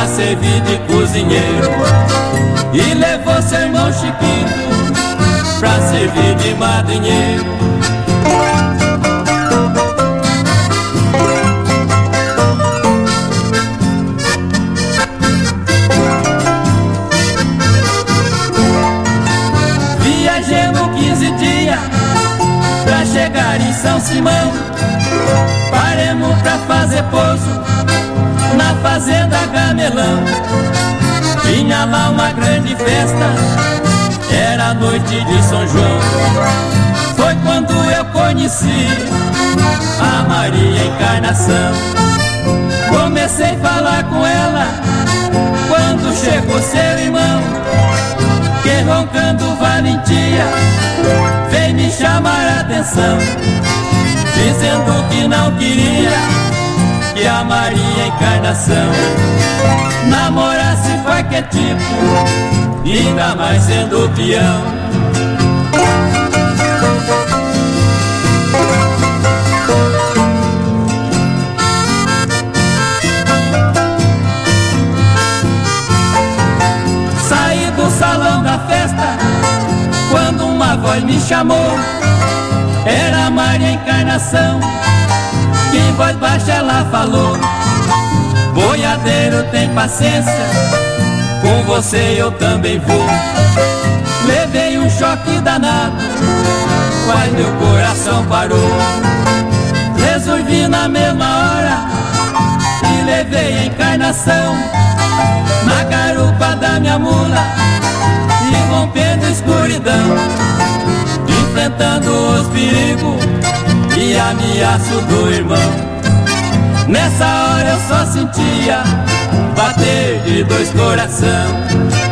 pra servir de cozinheiro, e levou seu irmão Chiquinho pra servir de madrinheiro. Viajemos 15 dias pra chegar em São Simão. Paremos pra fazer pouso na fazenda Gamelão. Tinha lá uma grande festa, era a noite de São João. Foi quando eu conheci a Maria Encarnação. Comecei a falar com ela quando chegou seu irmão, que roncando valentia veio me chamar a atenção, dizendo que não queria que a Maria Encarnação namorasse qualquer tipo, ainda mais sendo peão. Saí do salão da festa quando uma voz me chamou. Era a Maria Encarnação, que em voz baixa ela falou: boiadeiro, tem paciência, com você eu também vou. Levei um choque danado, quase meu coração parou. Resolvi na mesma hora e levei a Encarnação na garupa da minha mula, e rompendo a escuridão, enfrentando os perigos e ameaço do irmão. Nessa hora eu só sentia bater de dois coração.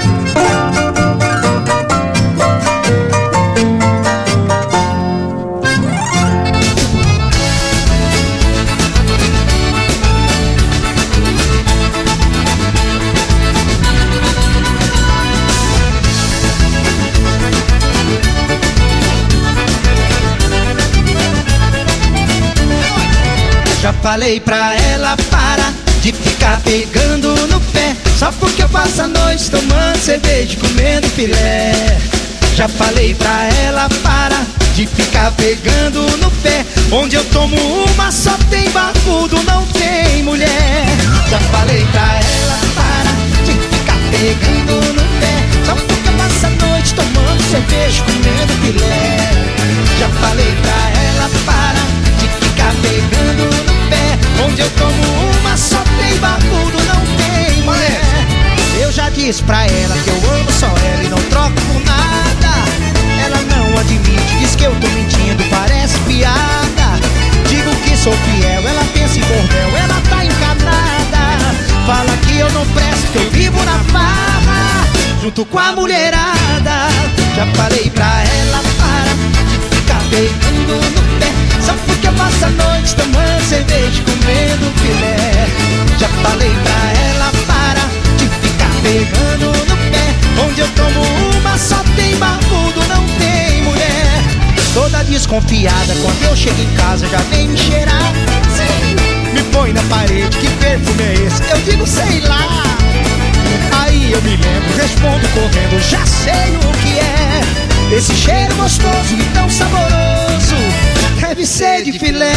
Já falei pra ela parar de ficar pegando no pé, só porque eu passo a noite tomando cerveja e comendo filé. Já falei pra ela parar de ficar pegando no pé, onde eu tomo uma só tem barbudo, não tem mulher. Já falei pra ela parar de ficar pegando no pé, só porque eu passo a noite tomando cerveja e comendo filé. Já falei pra ela parar de ficar pegando no pé, onde eu tomo uma só tem barbudo, não tem mulher. Eu já disse pra ela que eu amo só ela e não troco por nada. Ela não admite, diz que eu tô mentindo, parece piada. Digo que sou fiel, ela pensa em bordel, ela tá encanada. Fala que eu não presto, que eu vivo na farra junto com a mulherada. Já falei pra ela para de ficar pegando no pé, só porque eu passo a noite tomando cerveja e comendo filé. Já falei pra ela para de ficar pegando no pé, onde eu tomo uma só tem barbudo, não tem mulher. Toda desconfiada quando eu chego em casa já vem me cheirar. Sim, me põe na parede, que perfume é esse? Eu digo sei lá. Aí eu me lembro, respondo correndo, já sei o que é. Esse cheiro gostoso e tão saboroso deve ser de filé.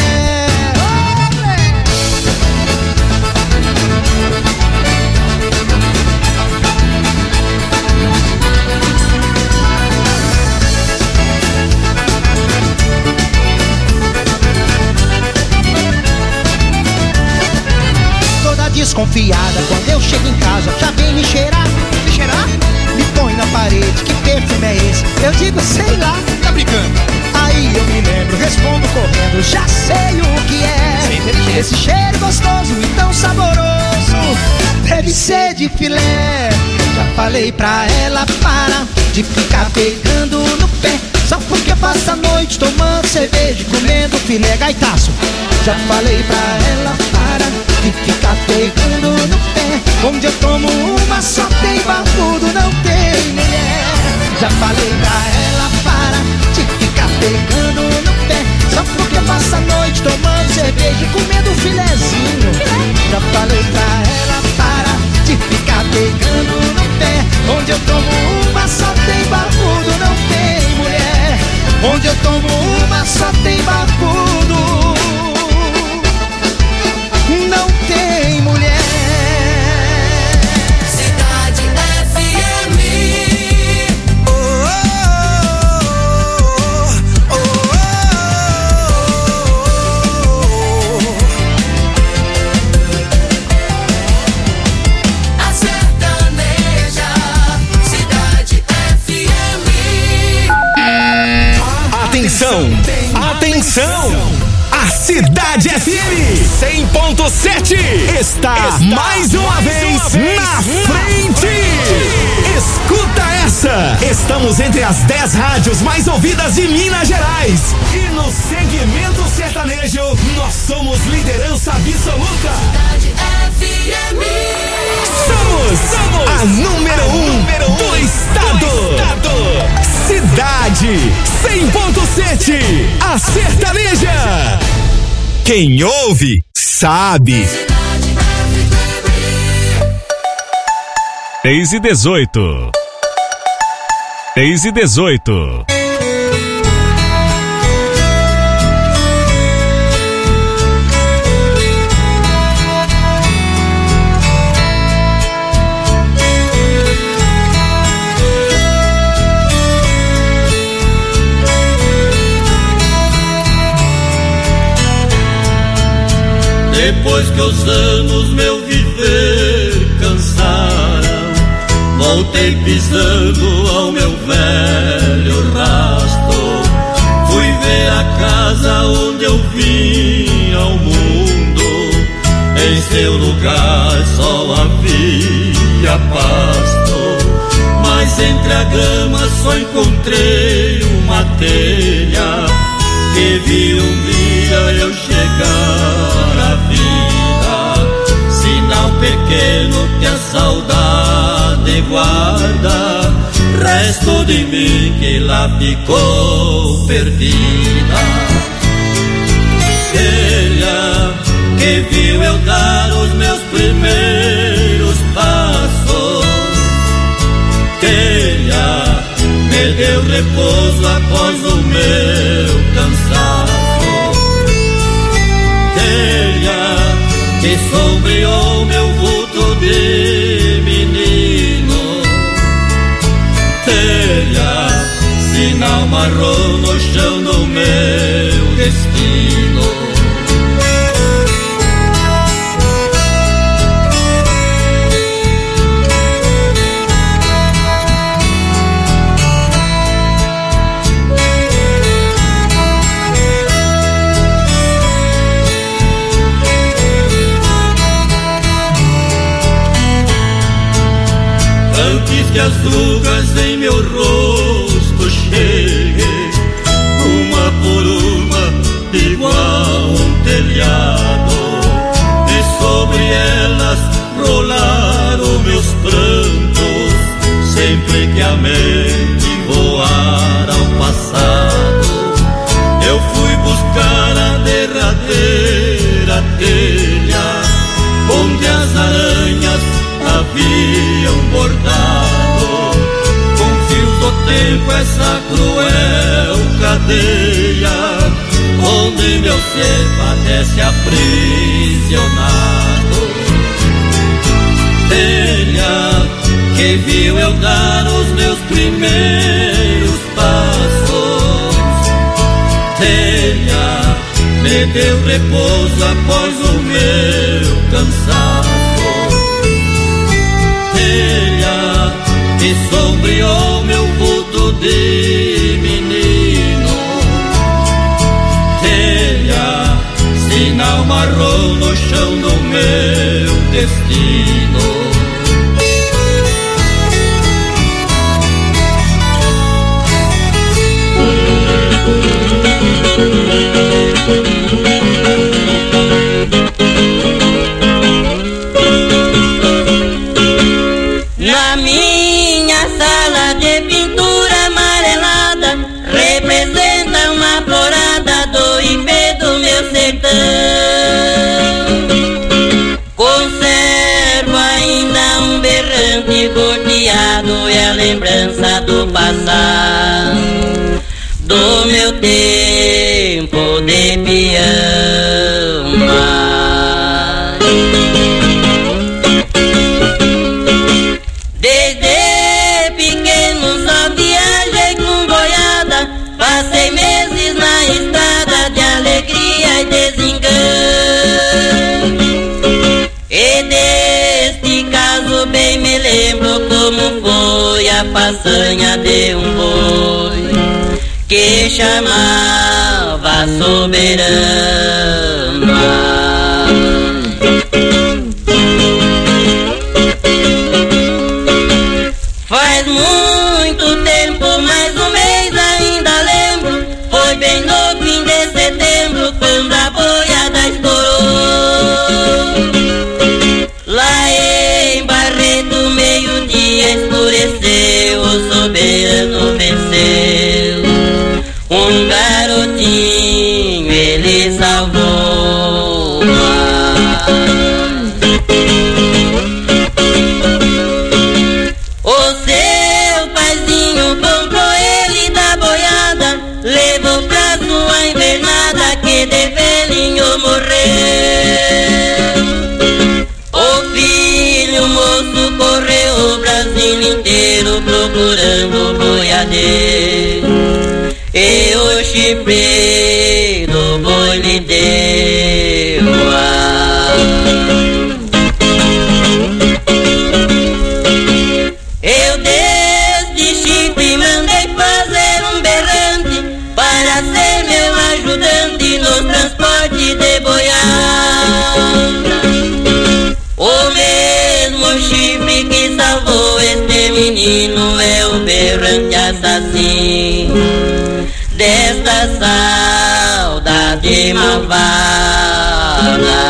Toda desconfiada quando eu chego em casa já vem me cheirar. Me cheirar? Me põe na parede, que perfume é esse? Eu digo sei lá. Tá brincando? Aí eu me lembro, respondo correndo, já sei o que é. Esse cheiro gostoso e tão saboroso deve ser de filé. Já falei pra ela para de ficar pegando no pé, só porque eu passo a noite tomando cerveja e comendo filé. Gaitaço. Já falei pra ela para de ficar pegando no pé, onde eu tomo uma só tem barbudo, não tem mulher. Já falei pra ela para de ficar pegando no pé, só porque eu passo a noite tomando cerveja e comendo filezinho. Já falei pra ela para de Atenção! A Cidade FM 100.7 está mais uma vez na frente. Escuta essa! Estamos entre as 10 rádios mais ouvidas de Minas Gerais. E no segmento sertanejo, nós somos liderança absoluta. Cidade FM. Somos a número 1 do estado. Cidade 100.7, a sertaneja. Quem ouve, sabe. 6:18. 6:18. Depois que os anos meu viver cansaram, voltei pisando ao meu velho rastro. Fui ver a casa onde eu vim ao mundo. Em seu lugar só havia pasto, mas entre a grama só encontrei uma telha que vi um dia eu chegar à vida. Sinal pequeno que a saudade guarda, resto de mim que lá ficou perdida. Telha que viu eu dar os meus primeiros passos, telha me deu repouso após o meu cansaço, telha que sombreou meu vulto de menino, telha, sinal marrom no chão do meu destino. Antes que as rugas em meu rosto cheguem, uma por uma, igual um telhado, e sobre elas rolaram meus prantos, sempre que a mente voar ao passado. Eu fui buscar a derradeira telha, onde as aranhas haviam bordado com fios do tempo essa cruel cadeia, onde meu ser padece aprisionado. Telha que viu eu dar os meus primeiros passos, telha me deu repouso após o meu cansaço, telha que sombreou meu vulto de menino, telha, sinal marrom no chão do meu destino. Na minha sala de pintura amarelada representa uma florada do ipê do meu sertão. Conservo ainda um berrante corteado e a lembrança do passado, do meu tempo de peão. Desde pequeno só viajei com boiada, passei meses na estrada de alegria e desengano. E deste caso bem me lembro como foi a façanha de um boi que chamava soberana. Faz muito tempo, mais um mês ainda lembro, foi bem no fim de setembro, quando a boiada estourou. Lá em Barreto, meio-dia escureceu, o soberano venceu. Um garotinho ele salvou. O seu paizinho comprou ele da boiada, levou pra sua invernada, que de velhinho morreu. O filho moço correu o Brasil inteiro procurando o boiadeiro, e o chifre do boi lhe deu. Eu desde chifre mandei fazer um berrante para ser meu ajudante no transporte de boiada. O mesmo chifre que salvou este menino é o berrante assassino desta saudade malvada.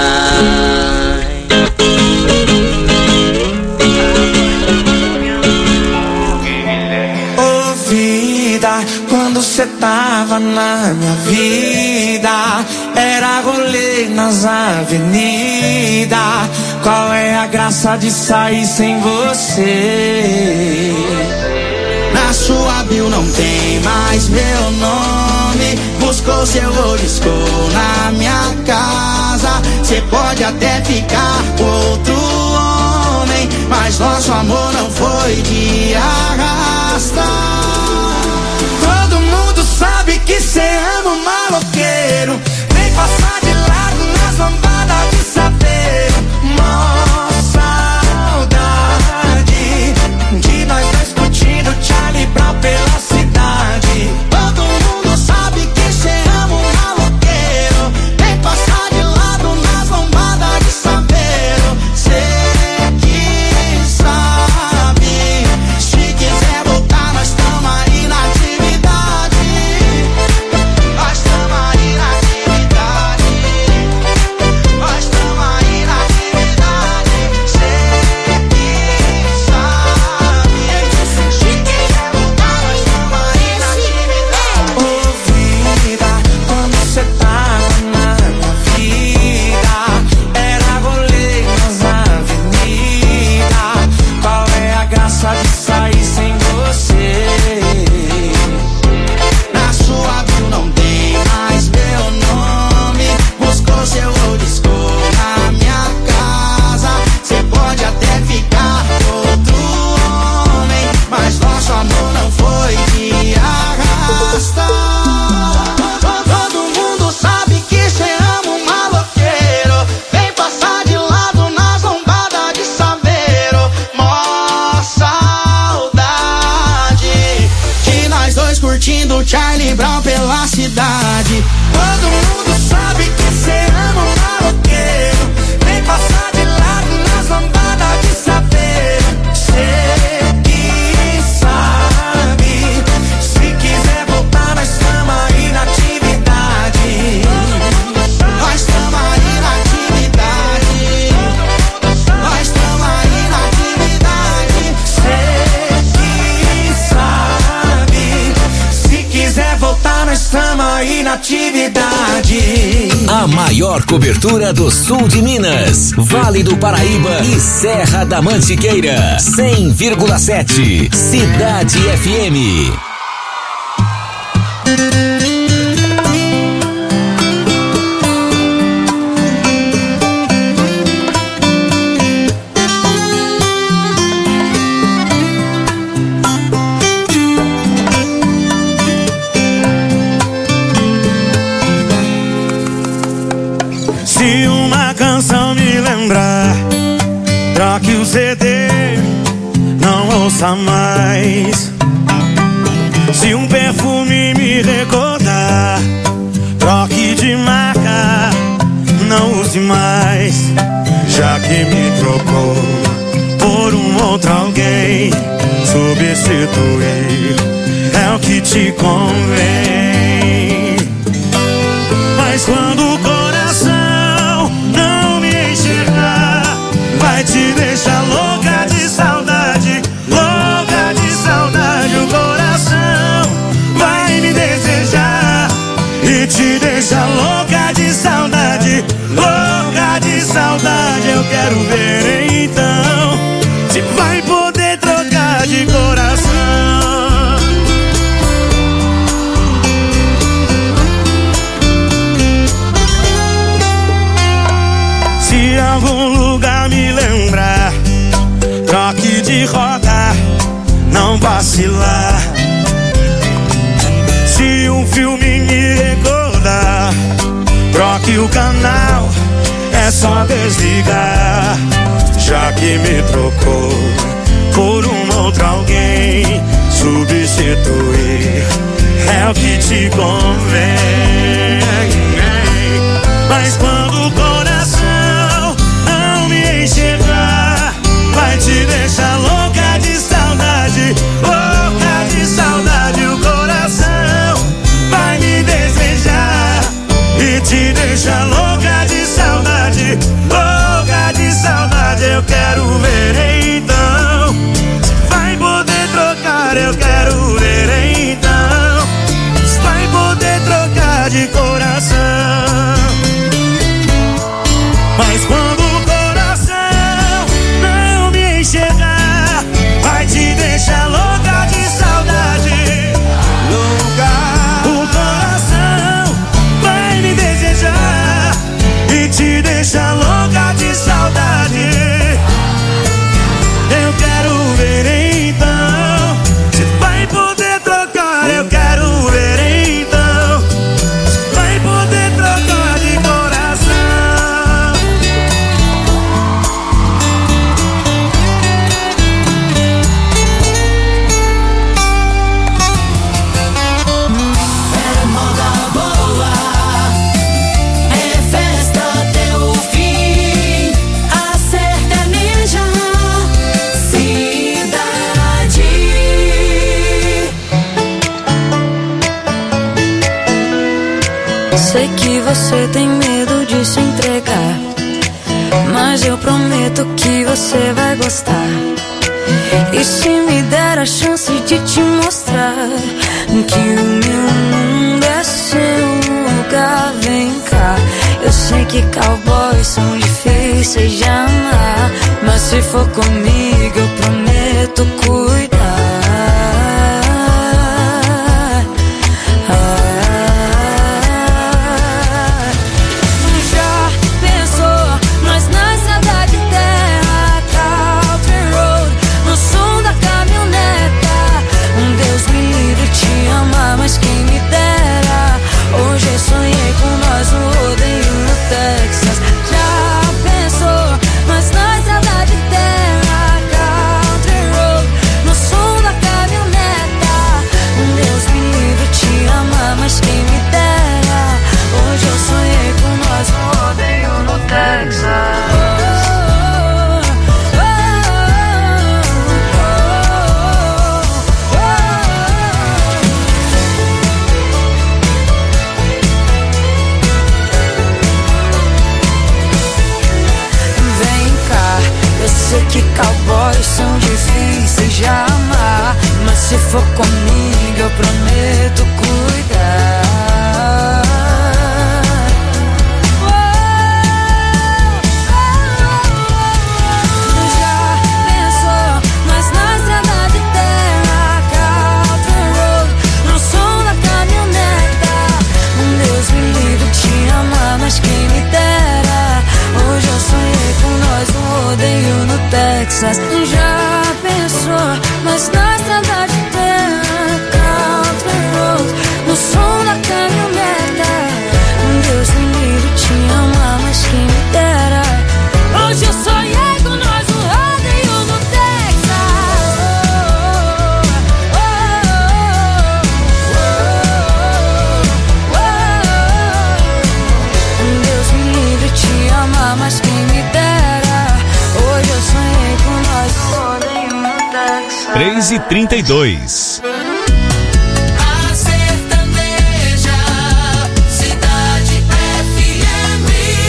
Ô vida, quando cê tava na minha vida, era rolê nas avenidas. Qual é a graça de sair sem você? Na sua bio não tem mais meu nome. Buscou seu olhiscou na minha casa. Cê pode até ficar com outro homem, mas nosso amor não foi de arrasta. Todo mundo sabe que cê ama um maloqueiro. Vem passar de lado nas lambadas de saveiro. Mó saudade de nós dois curtindo Charlie Brown pela cidade. Todo mundo sabe que cê ama um maloqueiro. Vem passar de lado nas lombadas de saveiro. Cê que sabe, se quiser voltar nós tamo aí na atividade. Nós tamo aí na atividade. Nós tamo aí na atividade. Cê que sabe, se quiser voltar nós tamo aí na atividade. Ô vida, quando cê tava na minha vida, era rolê nas avenidas. Qual é a graça de sair sem você? Na sua bio não tem mais meu nome. Buscou seu olhiscou na minha casa. Cê pode até ficar com outro homem, mas nosso amor não foi de arrasta. Todo mundo sabe que cê ama um maloqueiro. Vem passar de lado nas lombadas de saveiro. Mó saudade de nós dois curtindo Charlie Brown pela cidade. Todo mundo sabe que cê ama um maloqueiro. Vem passar de lado nas lombadas de saveiro. Cê que sabe, se quiser voltar nós tamo aí na atividade. Nós tamo aí na atividade. Nós tamo aí na atividade. Cê que sabe, se quiser voltar nós tamo aí na atividade. A maior cobertura do sul de Minas, Vale do Paraíba e Serra da Mantiqueira. 100,7 Cidade FM. Se uma canção me lembrar, troque o CD, não ouça mais. Se um perfume me recordar. Troque de marca, não use mais, já que me trocou por outro alguém. Substituir é o que te convém. Mas quando o coração não me enxergar, vai te deixar louca de saudade, louca de saudade. O coração vai me desejar e te deixar louca de saudade, louca de saudade. Eu quero ver então se vai poder trocar de coração. Se algum lugar me lembrar, troque de rota, não vacilar. Se um filme me recordar, troque o canal, é só desligar. Já que me trocou por outro alguém, substituir é o que te convém. Mas quando o coração não me enxergar, vai te deixar louca de saudade, louca de saudade. O coração vai me desejar e te deixar louca de saudade, louca de saudade. Eu quero ver então se vai poder trocar. Eu quero ver então se vai poder trocar de coração. Mas quando o coração não me enxergar, vai te deixar louca de saudade, louca. O coração vai me desejar e te deixar louca de saudade. Eu quero ver então se vai poder trocar. Eu quero ver então se vai poder trocar de coração. É moda boa, é festa até o fim. A sertaneja cidade. Sei que você tem medo de se entregar, mas eu prometo que você vai gostar. E se me der a chance de te mostrar que o meu mundo é seu lugar, vem cá. Eu sei que cowboys são difíceis de amar, mas se for comigo eu prometo cuidar. Já pensou nós na estrada de terra, country road, no som da caminhoneta? Deus me livre te amar, mas quem me dera. Hoje eu sonhei com nós no rodeio no Texas. Já pensou nós na estrada de terra, country road, no som da caminhoneta? Deus me livre te amar, mas quem me dera. Hoje eu sonhei com nós no rodeio no Texas. Vem cá, eu sei que cowboys são difíceis de amar, mas se for comigo eu prometo cuidar. Já pensou nós na estrada de terra, country road, no som da caminhoneta? Deus me livre te amar, mas quem me dera. Hoje eu sonhei com nós no rodeio no Texas. Já pensou nós na estrada de terra, country road, no som da caminhoneta? Deus me livre te amar, mas quem me dera. Hoje eu sonhei com nós no rodeio no Texas. 3h32. A sertaneja, Cidade FM.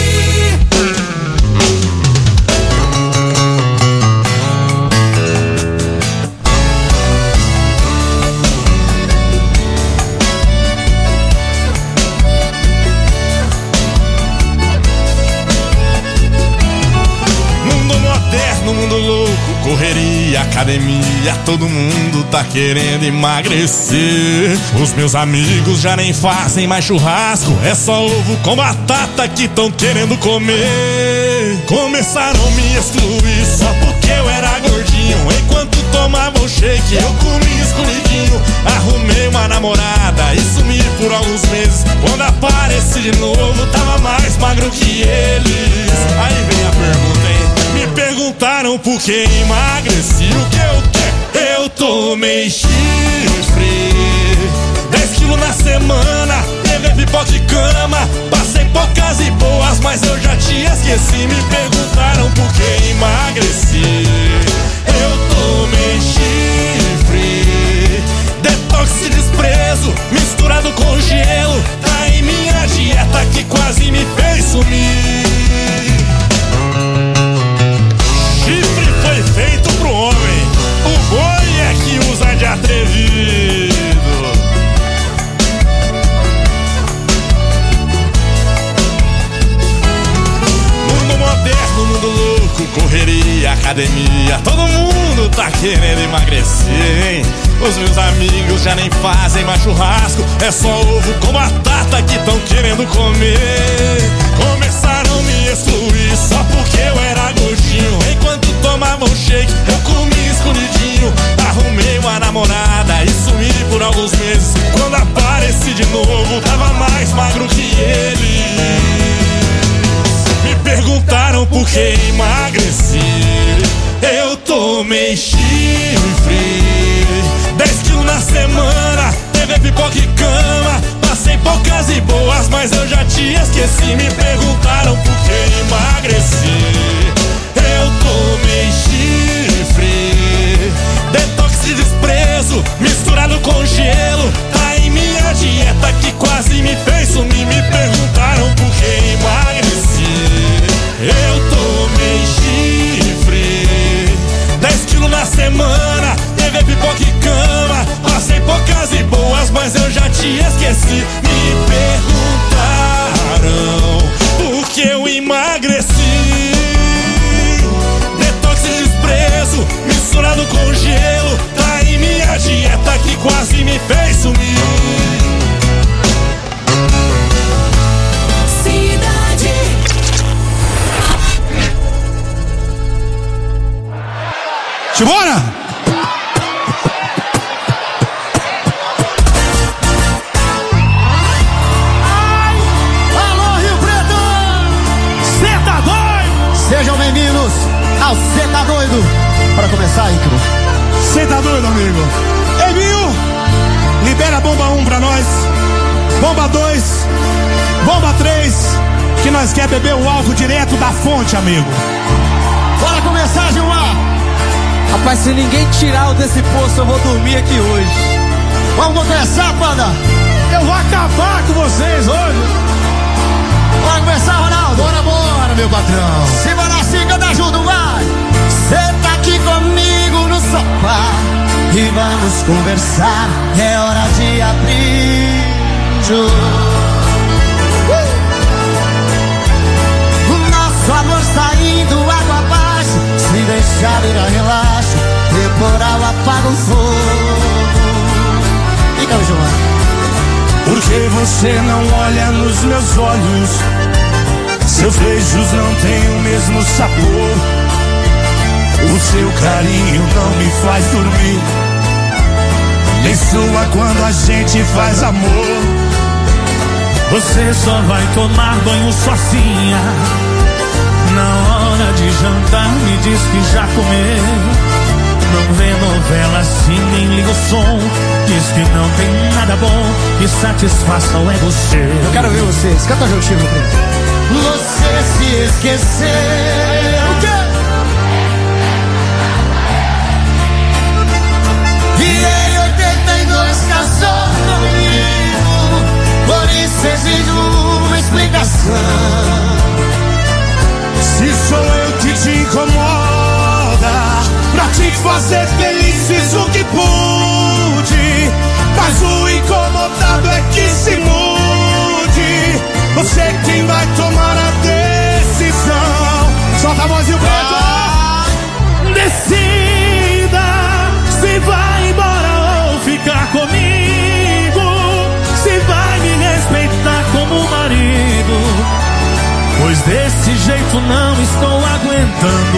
Mundo moderno, mundo louco, correria, academia, todo mundo tá querendo emagrecer. Os meus amigos já nem fazem mais churrasco, é só ovo com batata que tão querendo comer. Começaram a me excluir só porque eu era gordinho. Enquanto tomavam shake eu comia escondidinho. Arrumei uma namorada e sumi por alguns meses. Quando apareci de novo tava mais magro que eles. Aí vem a pergunta, hein? Me perguntaram por que emagreci. O que eu quero? Eu tomei chifre. 10 quilos na semana, teve pipoca e cama. Passei poucas e boas, mas eu já te esqueci. Me perguntaram por que emagreci. Eu tomei chifre. Detox e desprezo, misturado com gelo. Tá em minha dieta que quase me fez sumir. Chifre foi feito pro homem, o boi é que usa de atrevido. Mundo moderno, mundo louco, correria, academia, todo mundo tá querendo emagrecer, hein? Os meus amigos já nem fazem mais churrasco, é só ovo com batata que tão querendo comer. Começaram a me excluir só porque eu era gordinho. Enquanto tomavam shake eu comia escondidinho. Arrumei uma namorada e sumi por alguns meses. Quando apareci de novo tava mais magro que eles. Me perguntaram por que emagreci. Eu tomei chifre. 10 quilos na semana, teve pipoca e cama. Passei poucas e boas, mas eu já te esqueci. Me perguntaram por que emagreci. Eu tomei chifre. Detox de desprezo, misturado com gelo. Tá em minha dieta que quase me fez sumir. Me perguntaram por que emagreci. Eu tomei chifre. 10 quilos na semana, teve pipoca e cama. Passei poucas e boas, mas eu já te esqueci. Me perguntaram por que eu emagreci. Detox e desprezo, misturado com gelo. Tá em minha dieta que quase me fez sumir. Simbora! Alô, Rio Preto! Cê tá doido? Sejam bem-vindos ao Cê tá doido. Para começar, Icaro. Cê tá doido, amigo? Ei, Binho! Libera a bomba 1 pra nós. Bomba 2. Bomba 3. Que nós quer beber o álcool direto da fonte, amigo. Bora começar, Gilmar! Rapaz, se ninguém tirar o desse poço, eu vou dormir aqui hoje. Vamos começar, Panda? Eu vou acabar com vocês hoje. Bora começar, Ronaldo? Bora, meu patrão. Simbora assim, canta junto, vai. Senta aqui comigo no sofá e vamos conversar. É hora de abrir o jogo. O nosso amor está indo água abaixo. Se deixar virar relaxo, temporal apaga o fogo. Fica o João. Porque você não olha nos meus olhos, seus beijos não têm o mesmo sabor. O seu carinho não me faz dormir, nem soa quando a gente faz amor. Você só vai tomar banho sozinha, na hora de jantar me diz que já comeu. Não vê novela assim, nem liga o som. Diz que não tem nada bom que satisfaça o ego seu. Eu quero ver vocês, canta junto, Chico Preto. Você se esqueceu. O quê? fazer felizes o que pude, mas o incomodado é que se mude. Você é quem vai tomar a decisão. Solta a voz e o preto. Decida se vai embora ou ficar comigo, se vai me respeitar como marido, pois desse jeito não estou aguentando.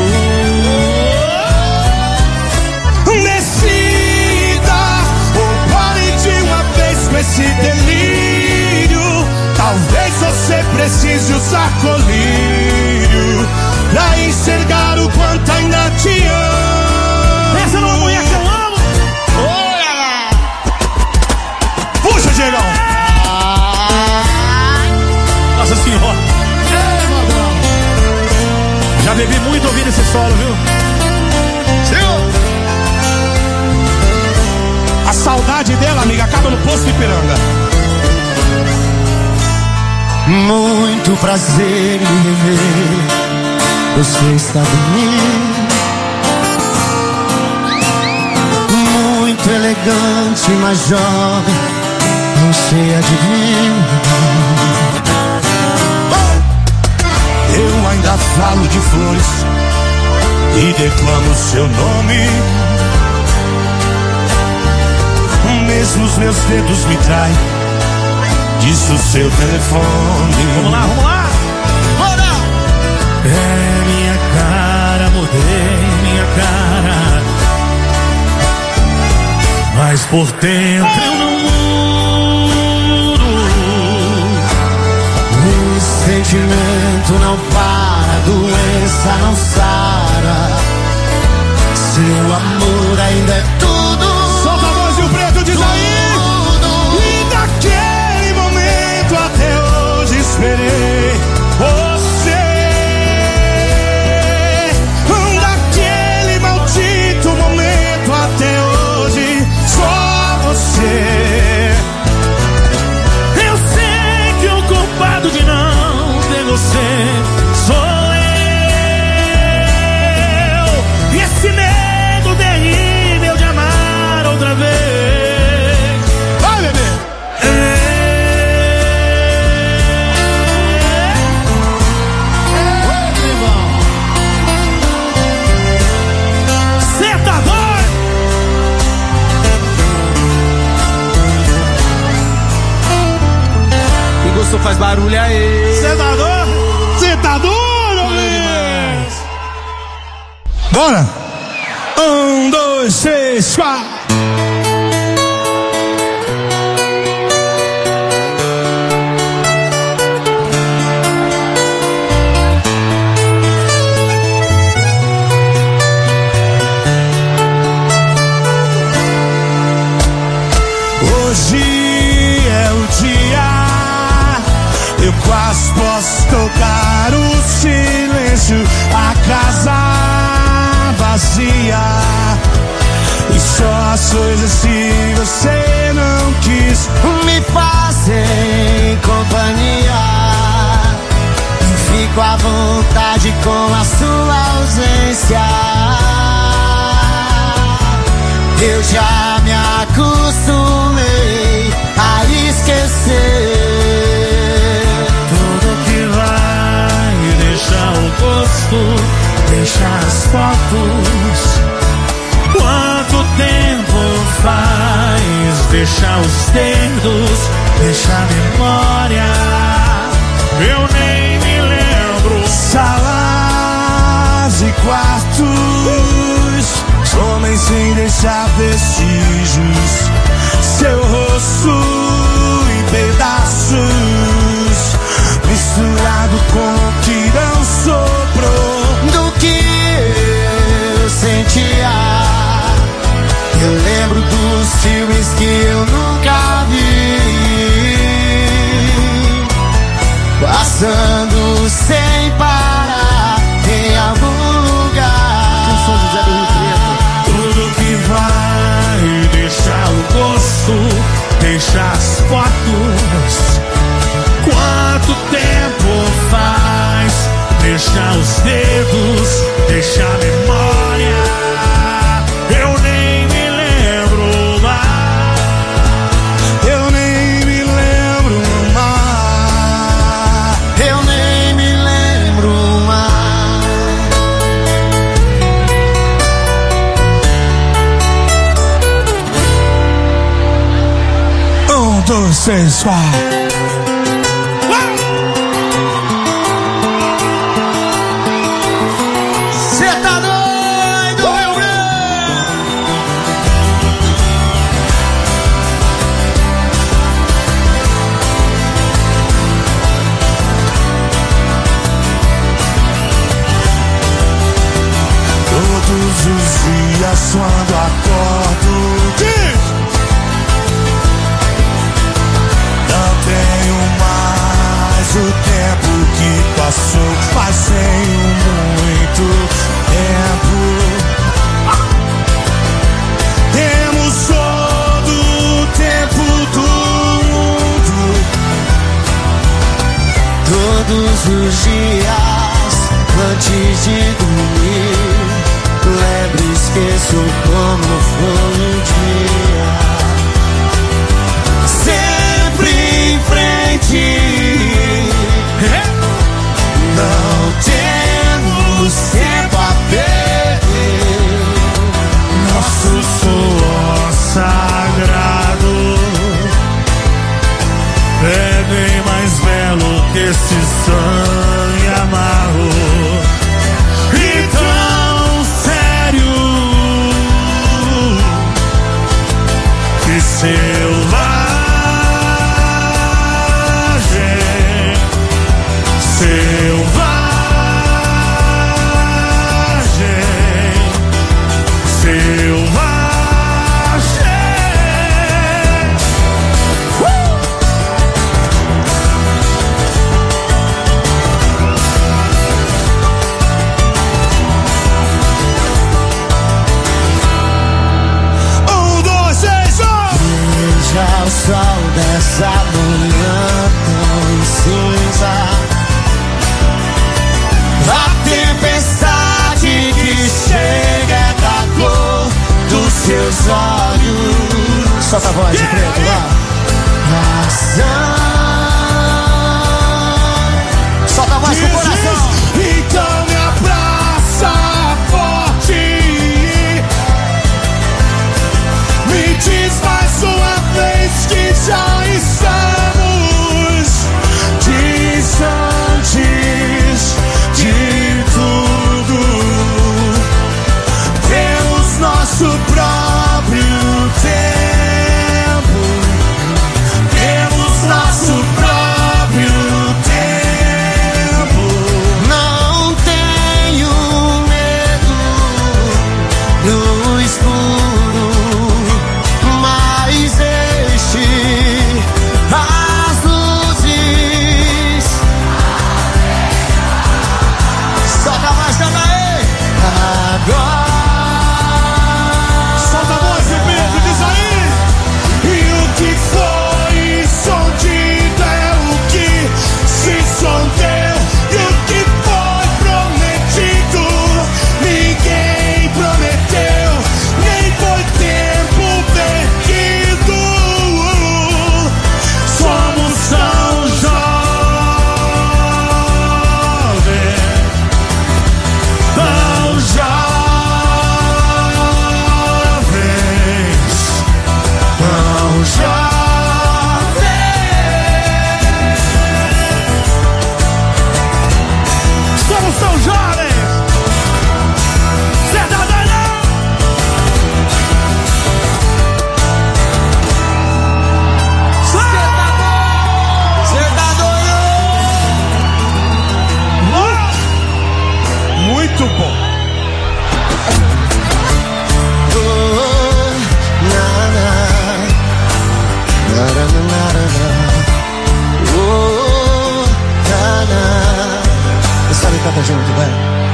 Decida ou pare de uma vez com esse delírio. Talvez você precise usar colírio pra enxergar o quanto ainda te amo. Essa não é a mulher que eu amo. Olha lá. Puxa, Diegão. Nossa senhora. Já bebi muito ouvindo esse solo, viu? Senhor. A saudade dela, amiga, acaba no posto Ipiranga. Muito prazer em rever. Você está bonito, muito elegante, mas jovem, não sei adivinhar. Eu ainda falo de flores e declamo seu nome. Mesmo os meus dedos me traem, diz o seu telefone. Vamos lá, vamos lá. Bora! É minha cara, mudei minha cara, mas por dentro eu não mudo. O sentimento não para, a doença não sara. Seu amor ainda é tudo. Solta a voz e o preto diz aí. E daquele momento até hoje esperei você. Daquele maldito momento até hoje, só você. Eu sei que o culpado de não ter você sou eu. E esse medo terrível de amar outra vez. Vai, bebê! Cê tá doido? Quem gostou faz barulho aí. Cê tá doido? Cê tá doido, demais. Bora! 1, 2, 3, 4. Hoje é o dia, eu quase posso tocar o silêncio, a casa vazia, e só as coisas que você não quis Me fazem companhia e fico à vontade com a sua ausência. Eu já me acostumei a esquecer. Tudo que vai deixar o gosto, deixar as fotos. Quanto tempo faz deixar os dedos, deixar a memória? Eu nem me lembro. Salas e quartos somem sem deixar vestígios. Seu rosto em pedaços, misturado com o que não sobrou do que eu sentia. Eu lembro dos filmes que eu nunca vi, passando sem parar em algum lugar. Tudo que vai deixar o gosto, deixar dois, três, quatro. Cê tá doido, Rio Grande? Todos os dias quando acordo, não tenho mais o tempo que passou, mas tenho muito tempo. Temos todo o tempo do mundo. Todos os dias antes de dormir, lembro e esqueço como foi o dia. Sempre em frente, não temos tempo a perder. Nosso suor sagrado é bem mais belo que esse sangue amargo e tão sério que selvagem, Veja o sol dessa manhã tão cinza, a tempestade que chega é da cor dos seus olhos. Solta a voz de preto lá. Razão. Solta a voz com o coração. Então me abraça forte, me diz mais uma vez que já estamos distantes de tudo. Temos nosso próprio tempo. Temos nosso próprio tempo. Não tenho medo no escuro, mas deixe as luzes. Solta mais também. Agora. Solta a voz, Pedro, diz aí. E o que foi escondido é o que se escondeu. E o que foi prometido, ninguém prometeu. Nem foi tempo perdido. Somos tão jovens, tão jovens, tão jovens. Somos tão jovens. Cê tá doido? Cê tá doido? Muito bom. Oh, na, na. Na, na, na, na, na. Oh, na, na. Sabe cantar junto, vai.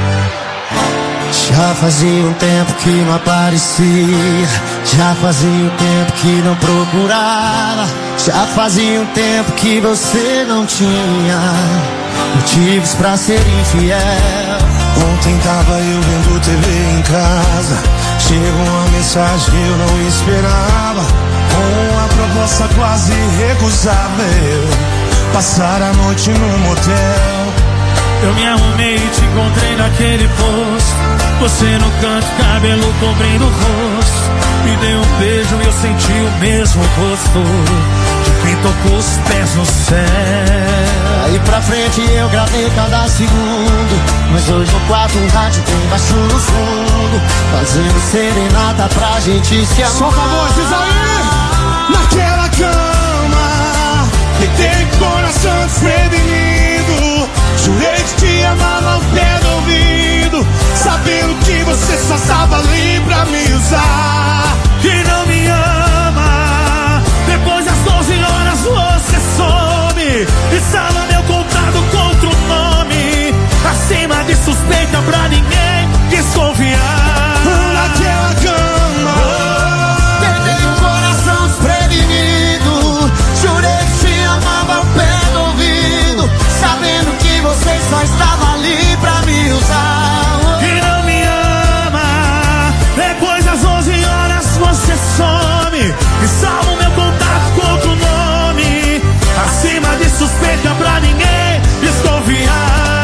Já fazia um tempo que não aparecia, já fazia um tempo que não procurava, já fazia um tempo que você não tinha motivos pra ser infiel. Ontem tava eu vendo TV em casa, chegou uma mensagem eu não esperava, com uma proposta quase recusável, passar a noite no motel. Eu me arrumei e te encontrei naquele posto, você no canto, cabelo cobrindo o rosto. Me dei um beijo e eu senti o mesmo gosto de quem tocou os pés no céu. Aí pra frente eu gravei cada segundo, mas hoje no quarto um rádio tem baixo no fundo, fazendo serenata pra gente se amar. Solta a voz, diz aí! Naquela cama que tem coração desprevenido, jurei que te amava ao pé do ouvido, sabendo que você só estava ali pra me usar. E não me ama, depois das 12 horas você some e salva meu contato com outro nome, acima de suspeita pra ninguém desconfiar. Naquela cama tem um coração desprevenido, jurei que te amava ao pé do ouvido, sabendo que você só estava ali pra me usar. E não me ama, depois das 11 horas você some e salva o meu contato com outro nome, acima de suspeita pra ninguém desconfiar.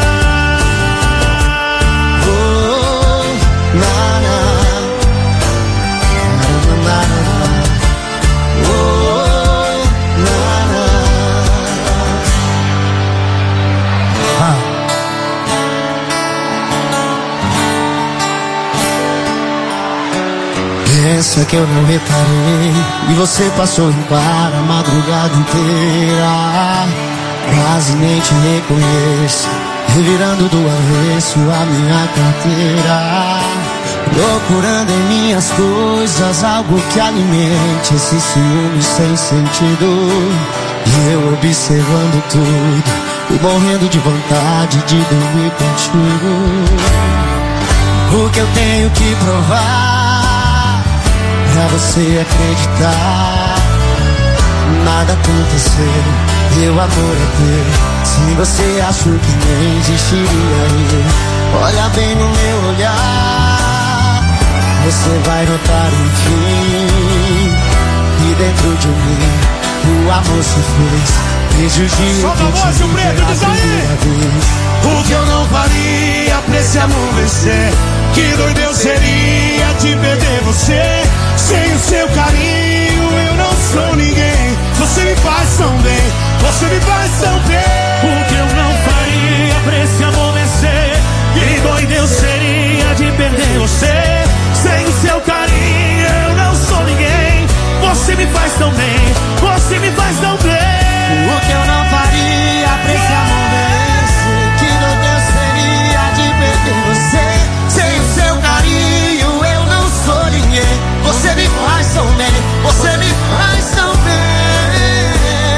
Pensa que eu não reparei e você passou em bar a madrugada inteira, quase nem te reconheço, revirando do avesso a minha carteira, procurando em minhas coisas algo que alimente esse ciúme sem sentido, e eu observando tudo e morrendo de vontade de dormir contigo. O que eu tenho que provar pra você acreditar? Nada aconteceu, meu amor é teu. Se você achou que nem existiria eu, olha bem no meu olhar, você vai notar enfim que dentro de mim o amor se fez. Vejo o dia solta a voz, o preto, diz aí! O que eu não faria pra esse amor vencer? Que doido eu seria de perder você. Sem o seu carinho eu não sou ninguém. Você me faz tão bem, você me faz tão bem. O que eu não faria pra esse amor vencer? Que doido eu seria de perder você. Sem o seu carinho eu não sou ninguém. Você me faz tão bem, você me faz tão bem. O que eu não faria pra esse amor vencer? Que doido eu seria de perder você. Sem o seu carinho eu não sou ninguém. Você me faz tão bem, você me faz tão bem.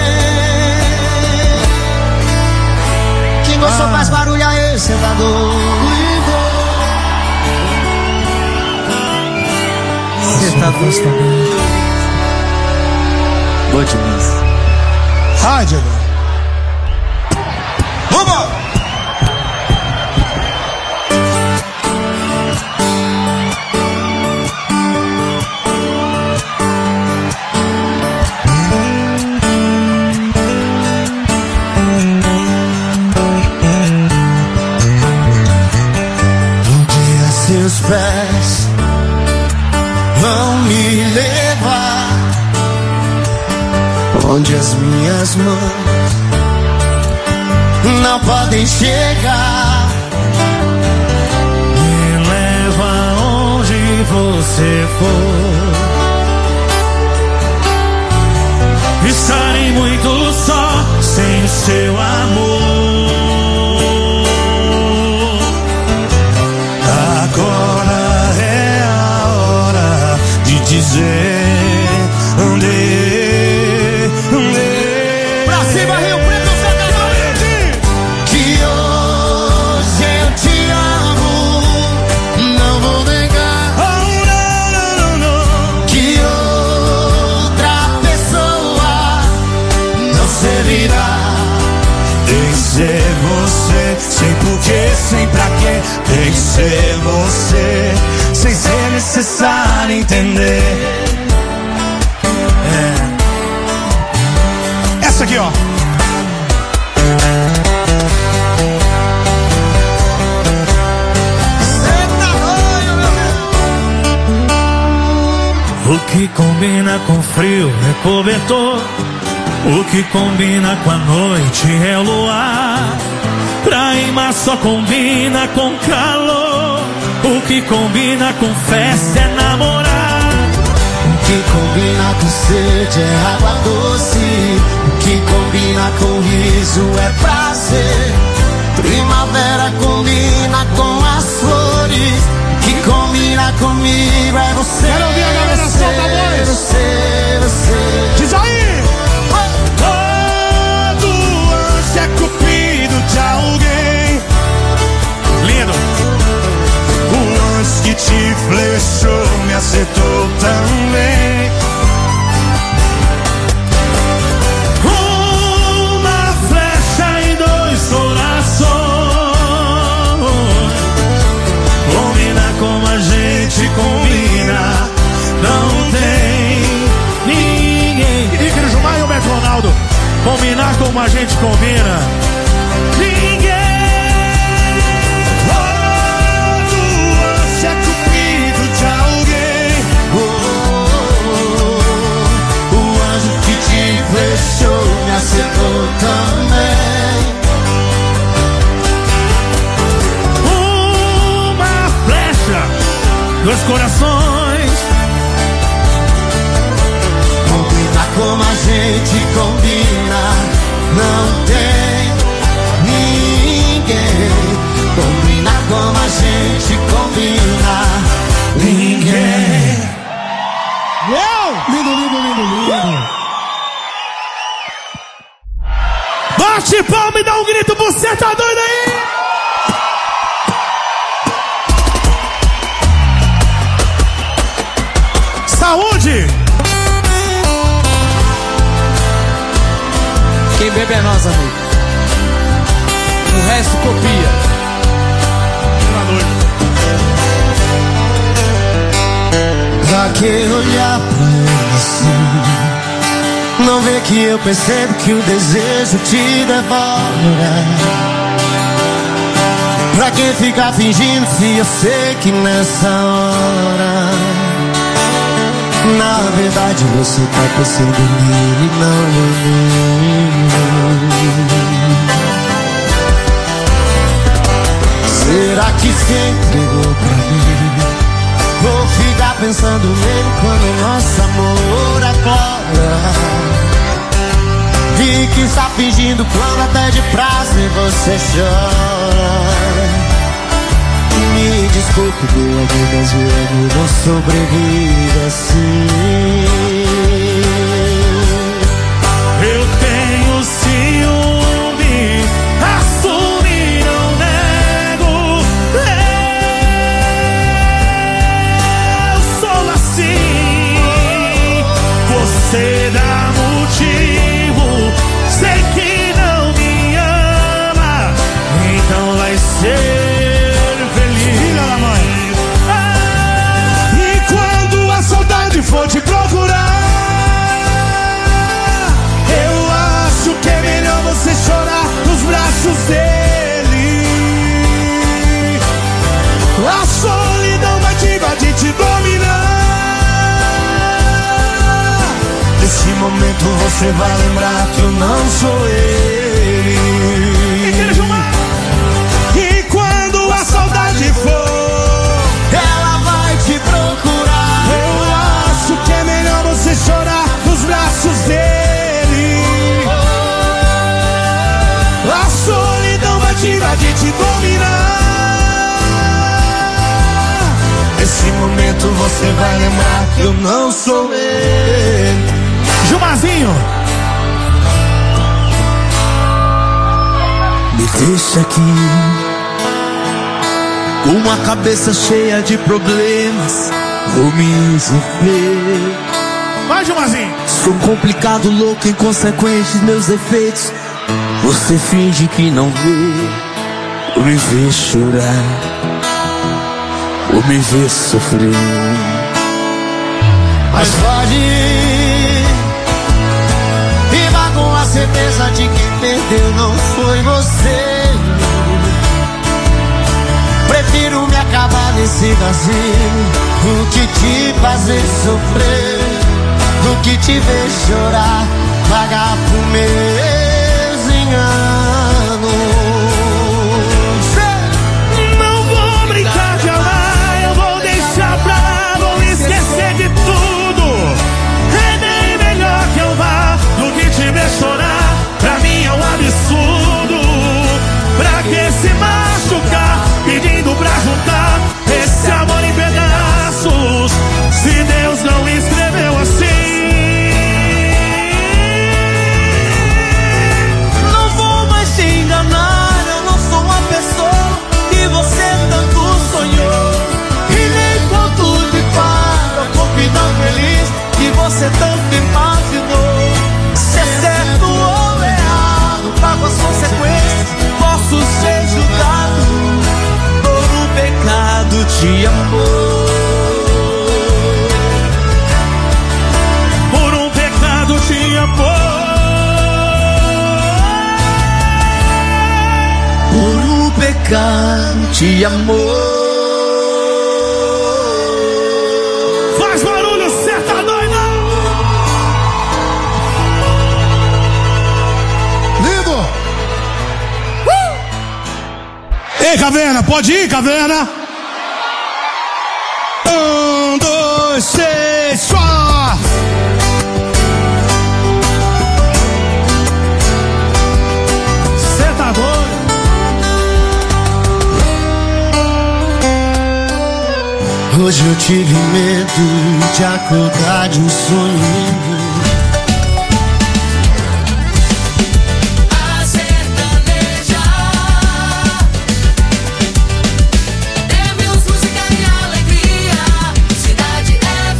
Quem gostou faz barulho aí, cê tá doido. Cê tá gostando. Boa demais. Rádio agora. Vamos! Um dia seus pés vão me levar onde as minhas mãos não podem chegar. Me leva onde você for. Estarei muito só sem o seu amor. Agora é a hora de dizer onde. Pra cima, Rio Preto, que hoje eu te amo, não vou negar. Oh, não. Que outra pessoa não servirá. Tem que ser você, sem porquê, sem pra quê. Tem que ser você, sem ser necessário entender. Essa aqui, ó. O que combina com frio é cobertor. O que combina com a noite é o luar. Pra rimar só combina com calor. O que combina com festa é namorar. O que combina com sede é água doce. O que combina com riso é prazer. Primavera combina com as flores. O que combina comigo é você. Quero ouvir a galera, solta a voz. Você. Diz aí! Todo anjo é cupido de alguém. Lindo. O anjo que te flechou me acertou também. Uma flecha e dois corações. Combina como a gente combina. Não tem ninguém. Igor Gilmar e o Beto Ronaldo. Combinar como a gente combina. Ninguém. É cupido de alguém. O anjo que te flechou me acertou também. Uma flecha, dois corações. Combina como a gente combina. Não tem ninguém. Combina como a gente combina. Ninguém. Lindo, lindo, lindo, lindo. Bate palma e dá um grito, você tá doido aí? Saúde! Quem bebe é nós, amigo. O resto copia. Pra que olhar pra ele assim? Não vê que eu percebo que o desejo te devora. Pra que ficar fingindo se eu sei que nessa hora, na verdade você tá pensando nele e não em mim. Será que se entregou pra mim? Vou ficar pensando nele quando nosso amor acora. E que está fingindo quando até de prazer você chora. Me desculpe, meu amor, mas o amor não sobrevive assim. Eu tenho ciúme, assumi, não nego. Eu sou assim. Você dá motivo, sei que não me ama, então vai ser feliz. Filha da mãe. E quando a saudade for te procurar, eu acho que é melhor você chorar nos braços dele. A solidão vai te invadir, te dominar. Nesse momento você vai lembrar que eu não sou ele. E quando a saudade for, ela vai te procurar. eu acho que é melhor você chorar nos braços dele. A solidão vai te invadir, te dominar. Nesse momento você vai lembrar que eu não sou ele. Gilmarzinho. Me deixa aqui com a cabeça cheia de problemas. Vou me resolver. Vai, Gilmarzinho. Sou complicado, louco, inconsequente, meus defeitos. Você finge que não vê. Ou me vê chorar, ou me vê sofrer. Mas pode ir e vá com a certeza de que perdeu não foi você. Prefiro me acabar nesse vazio do que te fazer sofrer, do que te ver chorar, pagar por meus enganos. Não vou brincar de amar, eu vou deixar pra lá, vou esquecer de tudo. É bem melhor que eu vá do que te ver chorar. Pra mim é um absurdo. Pra que se machucar, pedindo pra juntar esse amor em pedaços, se Deus não escreveu assim? Não vou mais te enganar, eu não sou uma pessoa que você tanto sonhou. E nem conto de fada, vou final feliz que você tanto imaginou. Se é certo ou errado, pago as consequências, posso ser julgado por um pecado de amor. Por um pecado de amor. Por um pecado de amor. Faz barulho, cê tá doido? Lindo! Ei, Caverna, pode ir, Caverna? 1, 2, 3, só! Cê tá doido? Hoje eu tive medo de acordar de um sonho lindo. A sertaneja temos música e alegria. Cidade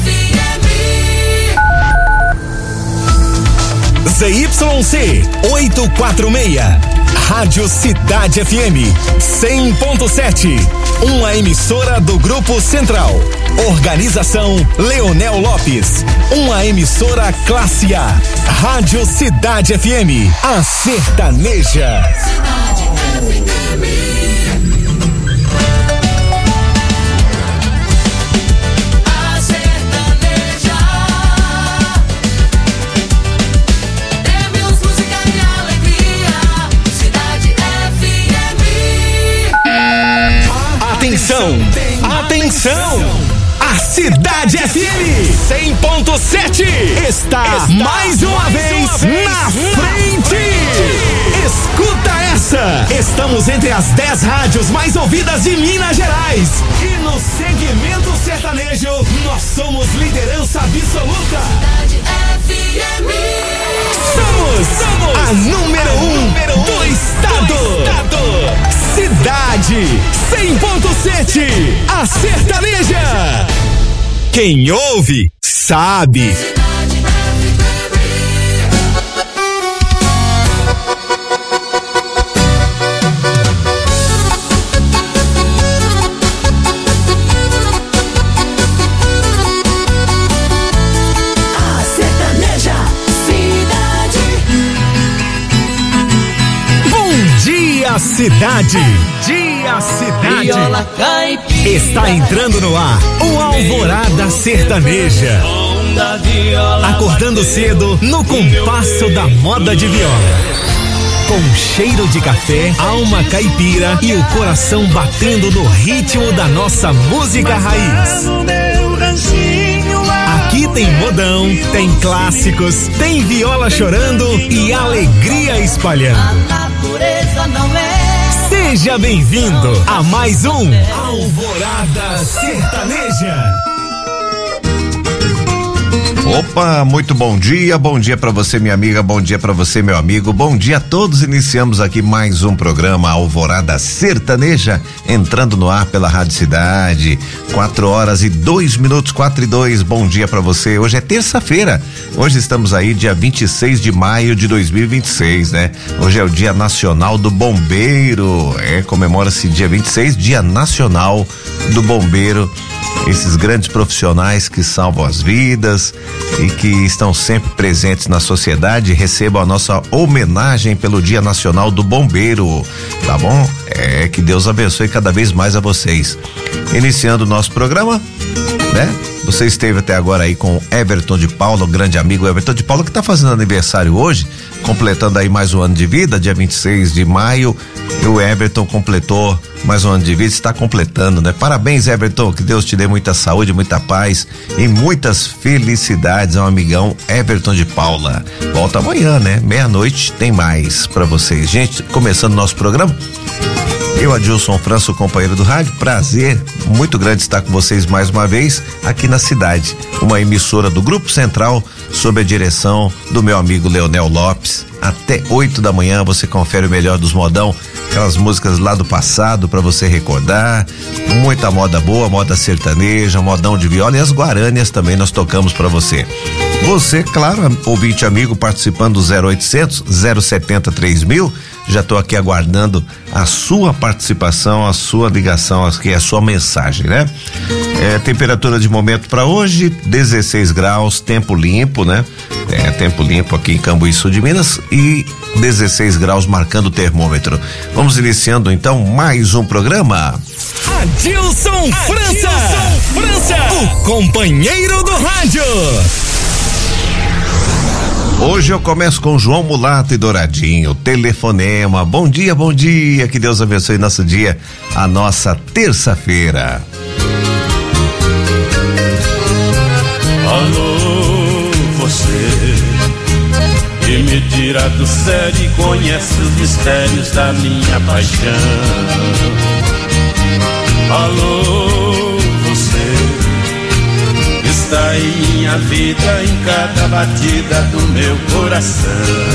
FM. ZYC 846, Rádio Cidade FM 100.7, uma emissora do Grupo Central. Organização Leonel Lopes, uma emissora classe A. Rádio Cidade FM, a sertaneja. Atenção, atenção! A Cidade FM 100.7 está mais uma vez na frente! Escuta essa! Estamos entre as 10 rádios mais ouvidas de Minas Gerais. E no segmento sertanejo, nós somos liderança absoluta. Cidade FM. Somos a número 1 do estado. Cidade 100.7, a sertaneja. Quem ouve, sabe. A sertaneja cidade. Bom dia, cidade. Dia, cidade. Viola caipira. Está entrando no ar o Alvorada Sertaneja. Acordando cedo no compasso da moda de viola. Com cheiro de café, alma caipira e o coração batendo no ritmo da nossa música raiz. Aqui tem modão, tem clássicos, tem viola chorando e alegria espalhando. A natureza não é. Seja bem-vindo a mais um Alvorada Sertaneja. Opa, muito bom dia pra você, minha amiga, bom dia pra você, meu amigo, bom dia a todos. Iniciamos aqui mais um programa Alvorada Sertaneja, entrando no ar pela Rádio Cidade, 4h02, 4:02. Bom dia pra você. Hoje é terça-feira, hoje estamos aí dia 26 de maio de 2026, né? Hoje é o Dia Nacional do Bombeiro, comemora-se dia 26, Dia Nacional do Bombeiro. Esses grandes profissionais que salvam as vidas e que estão sempre presentes na sociedade, recebam a nossa homenagem pelo Dia Nacional do Bombeiro, tá bom? Que Deus abençoe cada vez mais a vocês. Iniciando o nosso programa, né? Você esteve até agora aí com o Everton de Paula, o grande amigo Everton de Paula, que está fazendo aniversário hoje, completando aí mais um ano de vida, dia 26 de maio. E o Everton completou mais um ano de vida, está completando, né? Parabéns, Everton, que Deus te dê muita saúde, muita paz e muitas felicidades ao amigão Everton de Paula. Volta amanhã, né? Meia-noite tem mais pra vocês. Gente, começando nosso programa, eu, Adilson França, o companheiro do rádio, prazer muito grande estar com vocês mais uma vez aqui na cidade, uma emissora do Grupo Central sob a direção do meu amigo Leonel Lopes. Até 8 da manhã você confere o melhor dos modão, aquelas músicas lá do passado para você recordar, muita moda boa, moda sertaneja, modão de viola e as guarânias também nós tocamos para você. Você, claro, ouvinte amigo, participando do 0800 070 3000, já estou aqui aguardando a sua participação, a sua ligação, aqui a sua mensagem, né? Temperatura de momento para hoje, 16 graus, tempo limpo, né? Tempo limpo aqui em Cambuí, sul de Minas, e 16 graus marcando o termômetro. Vamos iniciando então mais um programa. Adilson França, o companheiro do rádio. Hoje eu começo com João Mulato e Douradinho, telefonema. Bom dia, que Deus abençoe nosso dia, a nossa terça-feira. Alô, você que me tira do sério e conhece os mistérios da minha paixão. Alô, você está em minha vida, em cada batida do meu coração.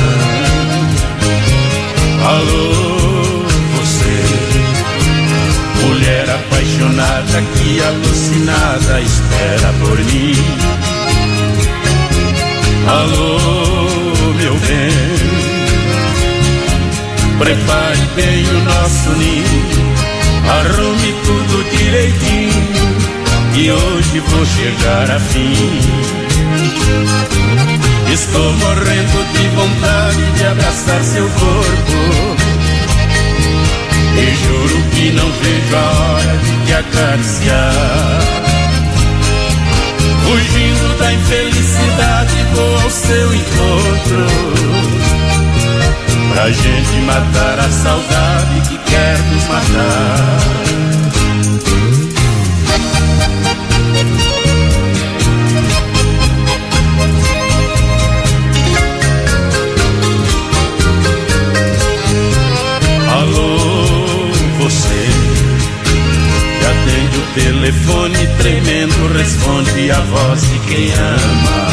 Alô, você, mulher apaixonada que alucinada espera por mim. Alô, meu bem, prepare bem o nosso ninho, arrume tudo direitinho, e hoje vou chegar a fim. Estou morrendo de vontade de abraçar seu corpo, e juro que não vejo a hora de te acariciar. Fugindo da infelicidade vou ao seu encontro, pra gente matar a saudade que quer nos matar. Alô, você que atende o telefone tremendo, responde a voz de quem ama.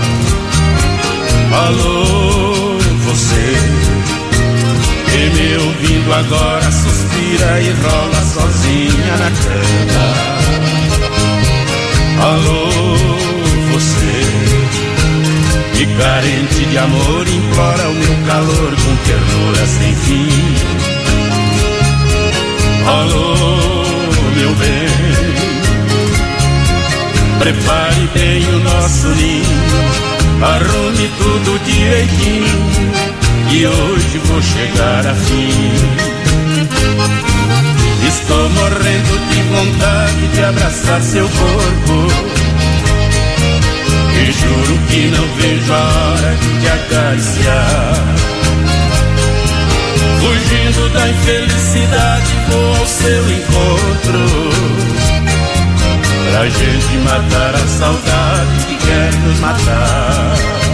Alô, você que me ouvindo agora suspira e rola sozinha na cama. Alô, você que carente de amor implora o meu calor com ternura sem fim. Alô, meu bem, prepare bem o nosso ninho, arrume tudo direitinho, e hoje vou chegar a fim. Estou morrendo de vontade de abraçar seu corpo, e juro que não vejo a hora de te acariciar. Fugindo da infelicidade vou ao seu encontro, pra gente matar a saudade que quer nos matar.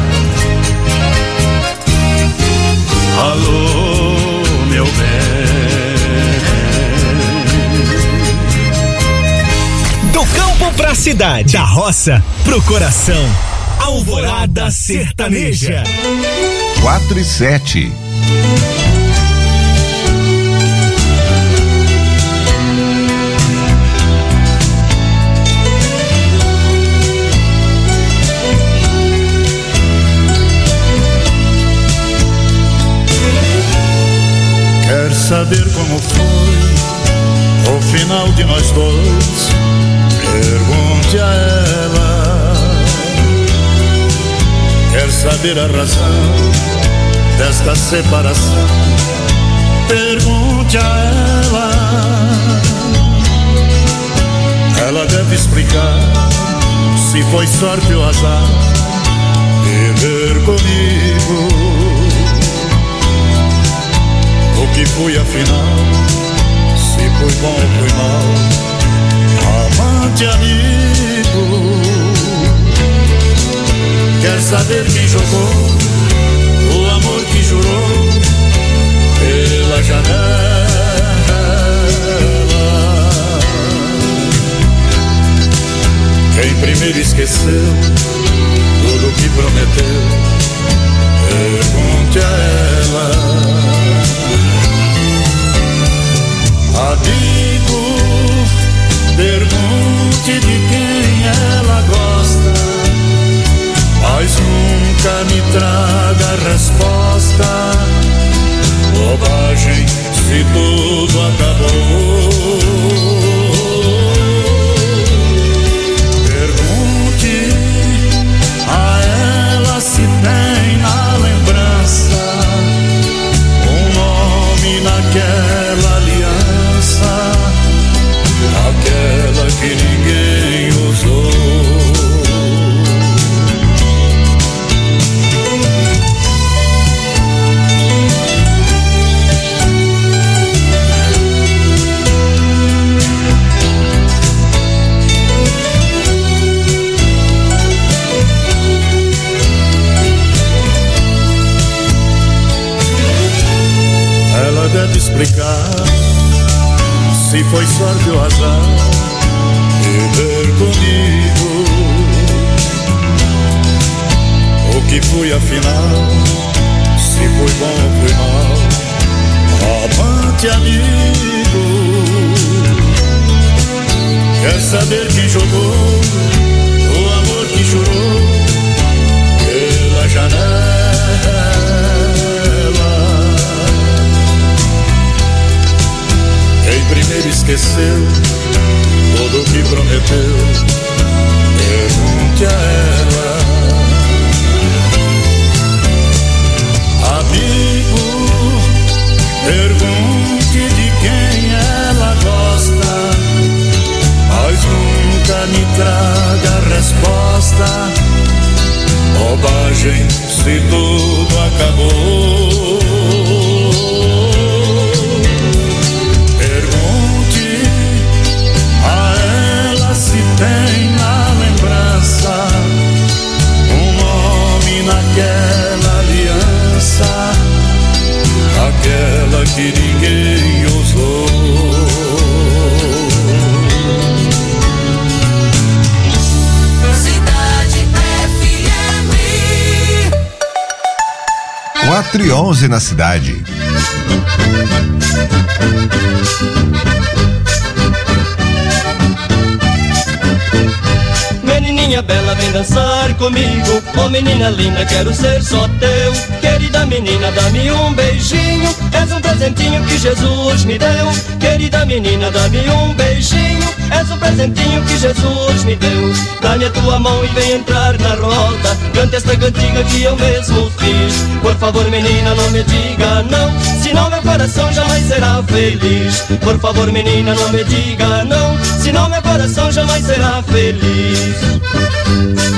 Alô, meu bem. Do campo pra cidade, da roça pro coração, Alvorada Sertaneja. 4:07. Quer saber como foi o final de nós dois? Pergunte a ela. Quer saber a razão desta separação? Pergunte a ela. Ela deve explicar se foi sorte ou azar viver comigo. O que fui afinal, se fui bom ou fui mal, amante, amigo. Quer saber quem jogou o amor que jurou pela janela? Quem primeiro esqueceu tudo que prometeu, pergunte a ela. Amigo, pergunte de quem ela gosta, mas nunca me traga a resposta. Bobagem se tudo acabou. Se tem na lembrança um nome naquela aliança, aquela que ninguém usou. Deve explicar se foi sorte ou azar viver comigo. O que fui afinal, se fui bom ou fui mal, amante, amigo. Quer saber quem jogou o amor que jurou pela janela? Quem primeiro esqueceu tudo o que prometeu, pergunte a ela. Amigo, pergunte de quem ela gosta, mas nunca me traga a resposta. Bobagem se tudo acabou. Tem na lembrança um nome naquela aliança, aquela que ninguém usou. Cidade FM 4:11 na cidade. Menininha bela, vem dançar comigo. Oh menina linda, quero ser só teu. Querida menina, dá-me um beijinho. És um presentinho que Jesus me deu. Querida menina, dá-me um beijinho. És um presentinho que Jesus me deu. Dá-me a tua mão e vem entrar na roda. Canta esta cantiga que eu mesmo fiz. Por favor menina, não me diga não, senão meu coração jamais será feliz. Por favor menina, não me diga não, senão meu coração jamais será feliz.